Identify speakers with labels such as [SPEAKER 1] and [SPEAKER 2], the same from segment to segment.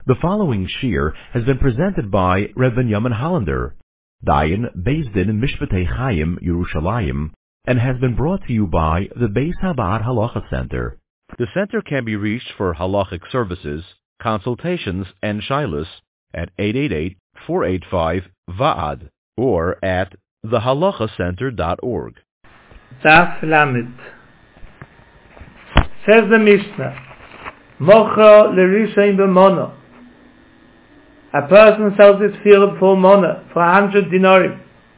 [SPEAKER 1] The following shir has been presented by Rev. Yamin Hollander, Dayan Beis Din Mishpatei Chaim, Yerushalayim, and has been brought to you by the Beis Habad Halacha Center. The center can be reached for halachic services, consultations, and shilas at 888-485-VAAD or at thehalachacenter.org.
[SPEAKER 2] Daf Lamed. Says the Mishnah, Mocha l'rishayin b'mona. A person sells his field for mona, for 100 dinarim.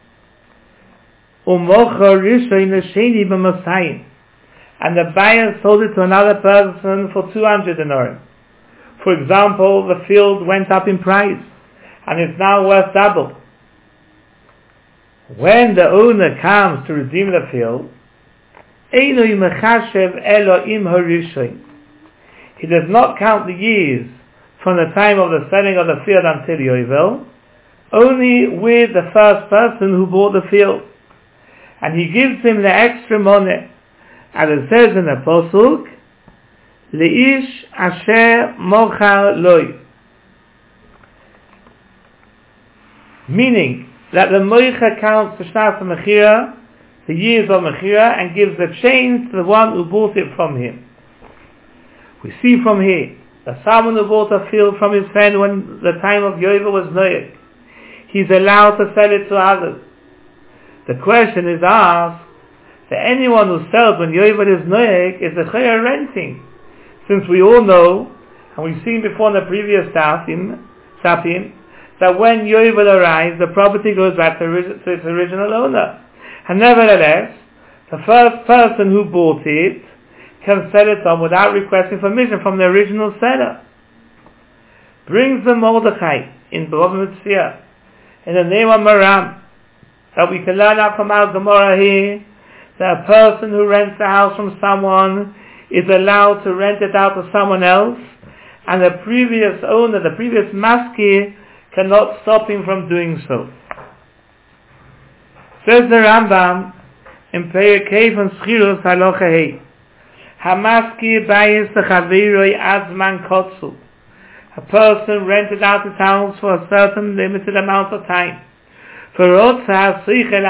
[SPEAKER 2] Mocha rishayin l'sheni b'masayin. And the buyer sold it to another person for 200 dinarim. For example, the field went up in price and is now worth double. When the owner comes to redeem the field, he does not count the years from the time of the selling of the field until Yovel, only with the first person who bought the field. And he gives him the extra money, as it says in the Pasuk, Leish asher mochar loy. Meaning that the moicha counts the shnas of mechira, the years of mechira, and gives the change to the one who bought it from him. We see from here that someone who bought a field from his friend when the time of Yovel was noyek, he's allowed to sell it to others. The question is asked that anyone who sells when Yovel is noyek is a chayah renting, since we all know, and we've seen before in the previous Safim, that when Yovel arrives, the property goes back to its original owner. And nevertheless, the first person who bought it can sell it on without requesting permission from the original seller. Brings the Mordechai in Bava Metzia in the name of Maram, that we can learn out from our Gemara here, that a person who rents the house from someone is allowed to rent it out to someone else, and the previous owner, the previous maskir, cannot stop him from doing so. Says the Rambam in Perikei von Schirus Halacha Hei, Hamaskir bayis lechaveroi azman kotzu. A person rented out his house for a certain limited amount of time. And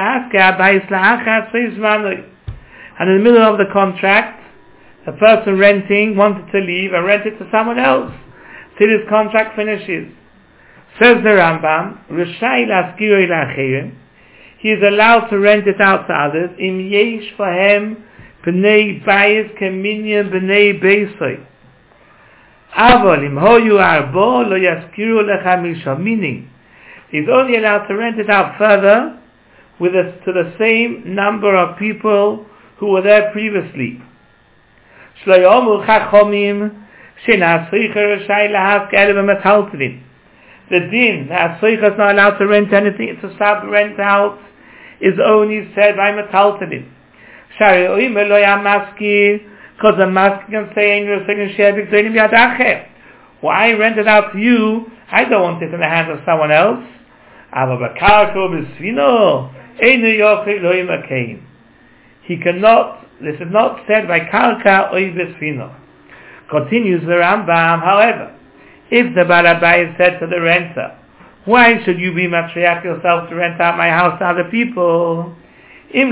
[SPEAKER 2] in the middle of the contract, the person renting wanted to leave and rent it to someone else till his contract finishes. Says the Rambam, Rishai laskiroi la'acherim, he is allowed to rent it out to others. Im yesh fahem b'nei bayis keminyan b'nei beisoi. Avol im hoyu arbo lo yaskiru lecha misha. Meaning, he's only allowed to rent it out further to the same number of people who were there previously. Shloyomu chachomim shenasricha rishai lahav k'ele b'metaltelin. The din that Asricha is not allowed to rent anything, to stop rent out, is only said by Metaltelin. Because the masker can say, well, I rent it out to you, I don't want it in the hands of someone else. He cannot, this is not said by Karka or Besvino. Continues the Rambam, however, if the Balabai said to the renter, why should you be matriarch yourself to rent out my house to other people? If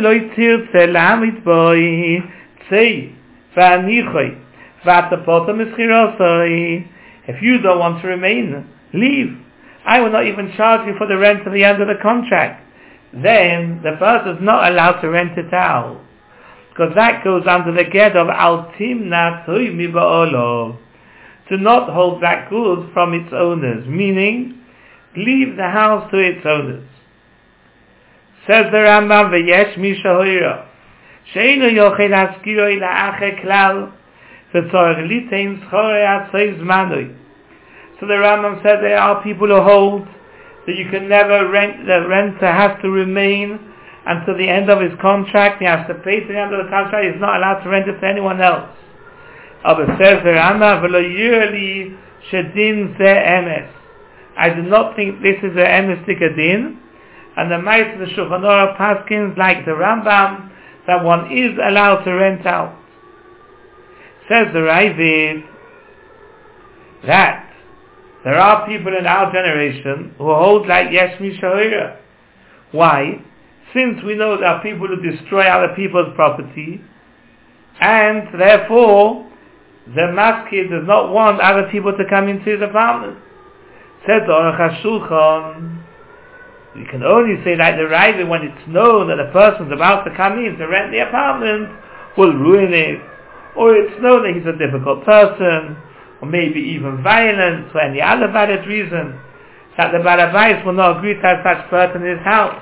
[SPEAKER 2] you don't want to remain, leave. I will not even charge you for the rent at the end of the contract. Then the person is not allowed to rent it out, because that goes under the get of Altim Natui Mi Ba'olov, to not hold back goods from its owners, meaning leave the house to its owners. Says the Rambam, V'yesh misha hoira she'eino yochel haskiroi la'ache klal v'tzorech litein schorei atzoi zmanoi. So the Rambam said there are people who hold that you can never rent, the renter has to remain until the end of his contract. He has to pay to the end of the contract. He's not allowed to rent it to anyone else. Aber says the Rambam, v'lo yirli shedin ze emes. I do not think this is a emes din, and the might of the Shulchan Aruch Paskins, like the Rambam, that one is allowed to rent out. Says the Ravid that There are people in our generation who hold like Yesh Mi Shahira. Why? Since we know there are people who destroy other people's property, and therefore the maskir does not want other people to come into his apartment. Says the Aruch HaShulchan, you can only say like the Raiva when it's known that a person's about to come in to rent the apartment will ruin it, or it's known that he's a difficult person, or maybe even violent, or any other valid reason, that the Balabais will not agree to have such person in his house.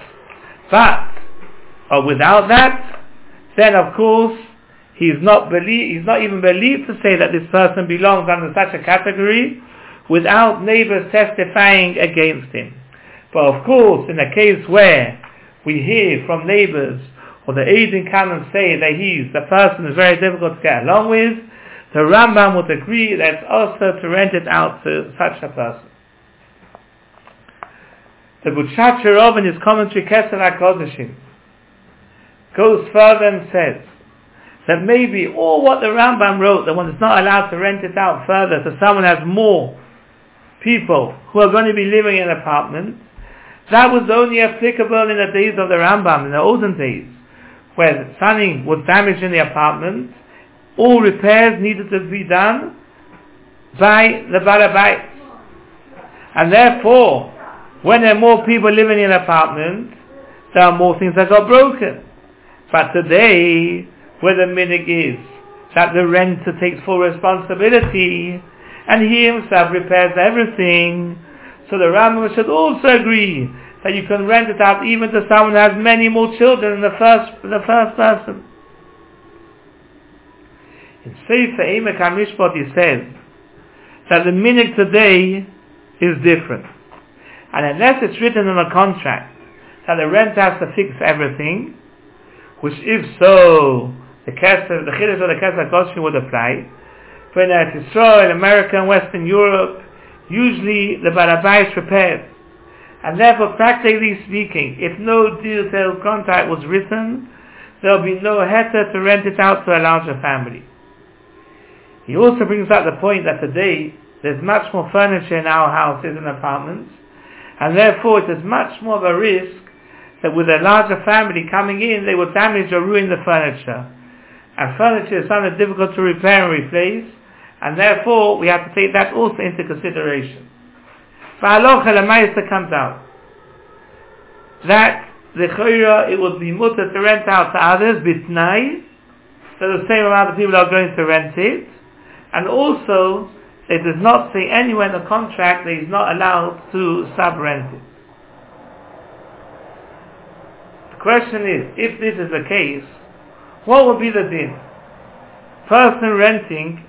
[SPEAKER 2] But without that, then of course he's not even believed to say that this person belongs under such a category without neighbors testifying against him. But of course, in a case where we hear from neighbors or the Eidim come and say that the person is very difficult to get along with, the Rambam would agree that it's also to rent it out to such a person. The Butchacher Rov in his commentary Keser HaKodeshim goes further and says that maybe all what the Rambam wrote, that one is not allowed to rent it out further to someone who has more people who are going to be living in an apartment, that was only applicable in the days of the Rambam, in the olden days, where something was damaged in the apartment, all repairs needed to be done by the Balabais. And therefore, when there are more people living in an apartment, there are more things that got broken. But today, where the minhag is that the renter takes full responsibility, and he himself repairs everything, so the Rambam should also agree that you can rent it out even to someone who has many more children than the first person. In Sefer Emek HaMishpat he says that the minhag today is different. And unless it's written in a contract that the renter has to fix everything, which if so, the chiddush of the Keser HaKodeshim would apply. But in Eretz Yisrael, America and Western Europe, usually the Balabais repairs. And therefore, practically speaking, if no detailed contract was written, there will be no heter to rent it out to a larger family. He also brings up the point that today there's much more furniture in our houses and apartments, and therefore it is much more of a risk that with a larger family coming in, they will damage or ruin the furniture. And furniture is something difficult to repair and replace, and therefore we have to take that also into consideration. Halacha l'maisa comes out that the chayra it would be mutter to rent out to others bitnai, so the same amount of people are going to rent it, and also it does not say anywhere in the contract that he's not allowed to sub-rent it. The question is, if this is the case, what would be the din? Person renting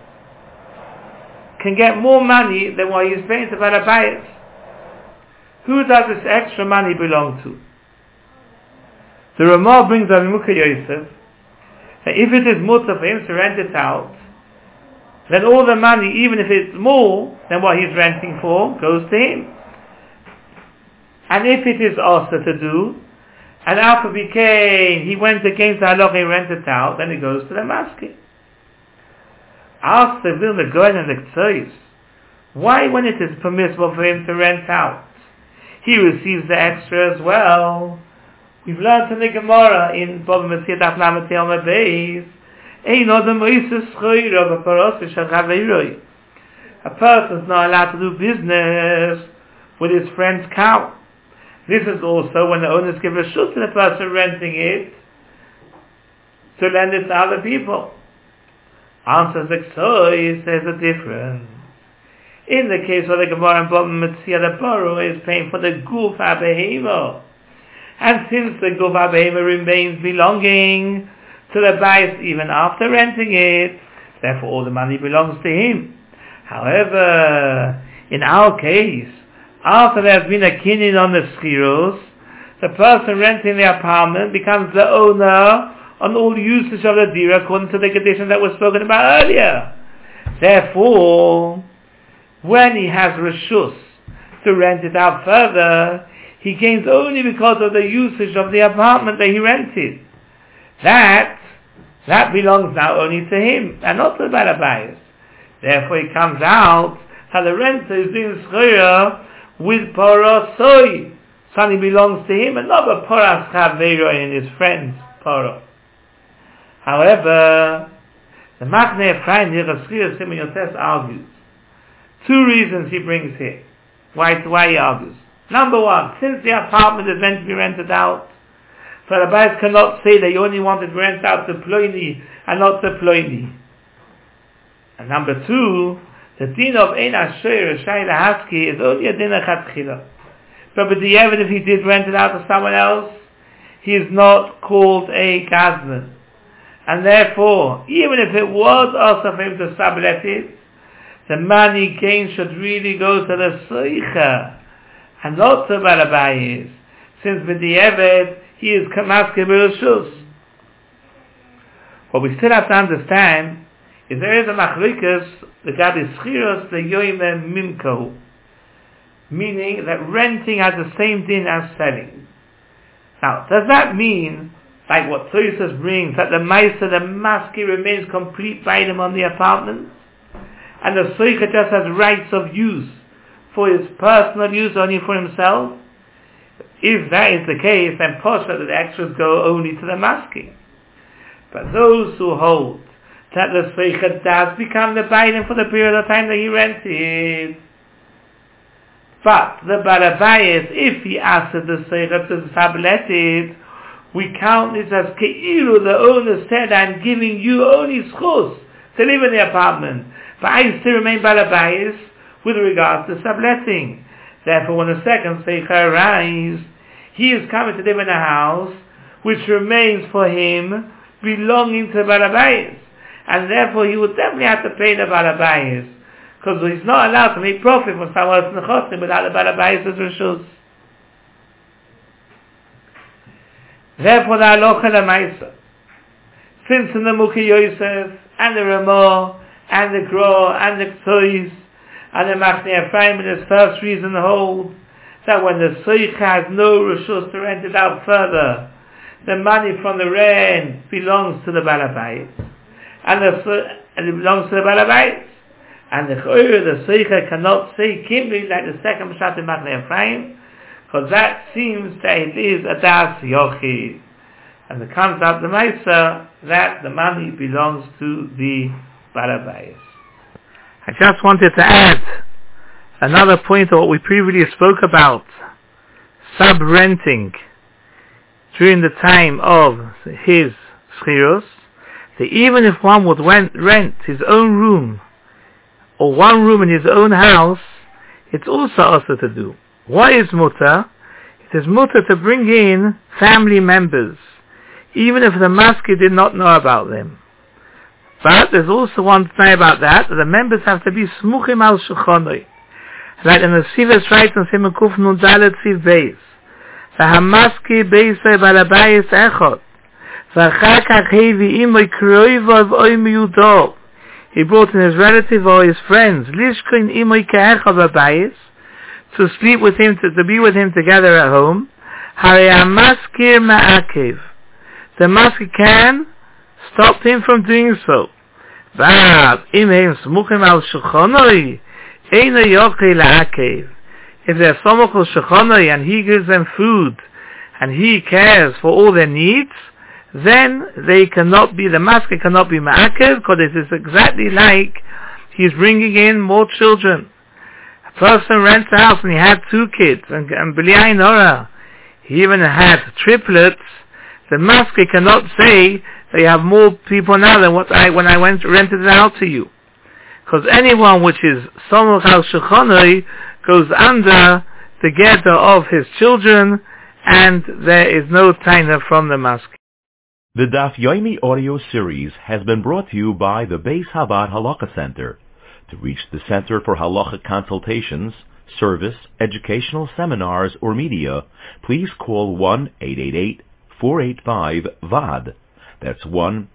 [SPEAKER 2] can get more money than what he's paying to Balabais. Who does this extra money belong to? The Ramah brings up Mukha Yosef that if it is mutter for him to rent it out, then all the money, even if it's more than what he's renting for, goes to him. And if it is also to do, and after he went against the halacha, he rented it out, then it goes to the maskir. Ask the Vilna Gaon and the Ktsois, why when it is permissible for him to rent out, he receives the extra as well? We've learned in the Gemara in Bava Metzia Daf Lamed Amud Beis, Ein Adam Oises Choyro B'Paros Shel a person's not allowed to do business with his friend's cow. This is also when the owners give a shut to the person renting it to lend it to other people. Answers the Ktsois, there's a difference. In the case of the Gemara and Bava Metzia, the borrower is paying for the Guf HaBehema. And since the Guf HaBehema remains belonging to the Bais even after renting it, therefore all the money belongs to him. However, in our case, after there has been a kinyan on the schiros, the person renting the apartment becomes the owner on all usage of the dira according to the conditions that were spoken about earlier. Therefore, when he has reshus to rent it out further, he gains only because of the usage of the apartment that he rented. That belongs now only to him and not to the Balabais. Therefore it comes out how the renter is doing schira with Paro Soy. Something belongs to him, and not a Paras Chavero in his friend's Paro. However, the Machne Ephraim here, Schira Simon Yotes argues. Two reasons he brings here. Why he argues. Number one, since the apartment is meant to be rented out, so the Bais cannot say that you only wanted to rent out to Ploini and not to Ploini. And number two, the din of Ein Asher Shai Lahaski is only a din of Chatchila. But with the evidence, if he did rent it out to someone else, he is not called a Gazman. And therefore, even if it was also for him to sublet it, the money gain should really go to the Seicha and not to Balabayis, since with the Eved, he is Kamaske B'Rishus. What we still have to understand is there is a Machlikas, the God is Schiros, the Yoime Mimko, meaning that renting has the same din as selling. Now, does that mean, like what Toysus brings, that the Meister, the Maski remains complete by him on the apartment, and the Soicha just has rights of use for his personal use only for himself? If that is the case, then Posha, that the extras go only to the Maski. But those who hold that the Soicha does become the Biden for the period of time that he rented, but the Balabayas, if he asks the Soicha to sublet it, we count this as Keiru, the owner said, I'm giving you only schus to live in the apartment, but I still remain Balabayas with regards to subletting. Therefore, when the second Soicha arrives, he is coming to live in a house which remains for him belonging to Balabayas, and therefore he would definitely have to pay the Balabayas, because he's not allowed to make profit from someone else's nechosim without the Balabayas' reshus. Therefore, the halacha lemaisa, since in the Mukhi Yosef and the Ramah and the Gra and the Ktsois and the Machne Ephraim in his first reason hold that when the Soicha has no reshus to rent it out further, the money from the rent belongs to the Balabayas, and it belongs to the Balabayas. And the Soicha cannot say Kimli like the second Pshat in Machne Ephraim, because that seems that it is a Das Yochid. And it comes out the Maisa that the money belongs to the Balabayas. I just wanted to add another point of what we previously spoke about, sub-renting during the time of his Schiros, that even if one would rent his own room, or one room in his own house, it's also also to do. What is mutter? It is mutter to bring in family members, even if the masker did not know about them. But there's also one thing about that the members have to be smuchim al shulchanoi. Like in the Sivas writes on Simon Kuf Nun Dalet Siv Beis, V'hamaski Beisai Balabayis Echot, V'achar kach hevi imoi kroivov oimi udov. He brought in his relative or his friends, Lishkoin imoi ke'echot Balabayis, to sleep with him, to be with him together at home. Harei hamaskir ma'akev. The masker can stop him from doing so. But imheim smuchim al shulchanoi, eino yochei la'akev. If they're samuch al shulchanoi and he gives them food and he cares for all their needs, then they cannot be, the masker cannot be ma'akev, because it is exactly like he's bringing in more children. A person rents a house and he had 2 kids, and b'li ayin hara, he even had triplets. The masker cannot say that you have more people now than when I rented it out to you. Because anyone which is samuch al shulchanoi goes under the gather of his children, and there is no taina from the masker.
[SPEAKER 1] The Daf Yomi audio series has been brought to you by the Beis Chabad Halacha Center. To reach the Center for Halacha consultations, service, educational seminars, or media, please call 1-888-485-VAD. That's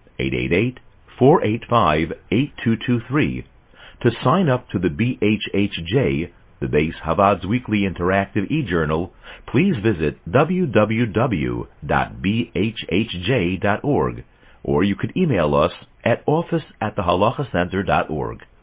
[SPEAKER 1] 1-888-485-8223. To sign up to the BHHJ, the Beis Chabad's weekly interactive e-journal, please visit www.bhhj.org, or you could email us at office@thehalachacenter.org.